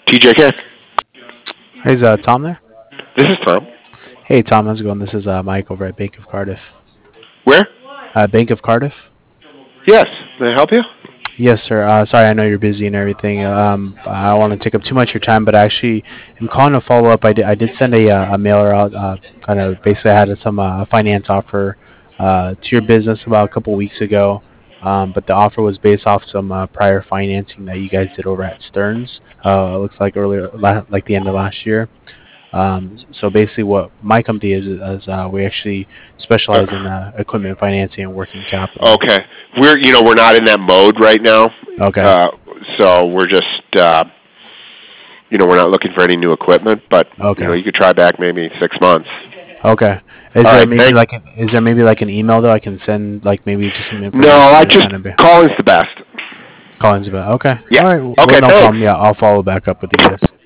TJK. Hey, is Tom there? This is Tom. Hey, Tom, how's it going? This is Mike over at Bank of Cardiff. Where? Bank of Cardiff? Yes. May I help you? Yes, sir. Sorry, I know you're busy and everything. I don't want to take up too much of your time, but I actually am calling to follow up. I did send a mailer out, kind of basically I had some finance offer to your business about a couple weeks ago. But the offer was based off some prior financing that you guys did over at Stearns. It looks like like the end of last year. So basically, what my company is we actually specialize in Uh, equipment financing and working capital. okay. We're not in that mode right now. Okay. Uh, so we're just we're not looking for any new equipment, but Okay. you could try back maybe 6 months. Okay. All right. Thank. Is there maybe like an email that I can send like maybe just some No, I information just just kind of be calling's the best. Collins about? Okay. Yeah. All right. Well, Okay. no Thanks. problem. Yeah, I'll follow back up with you guys.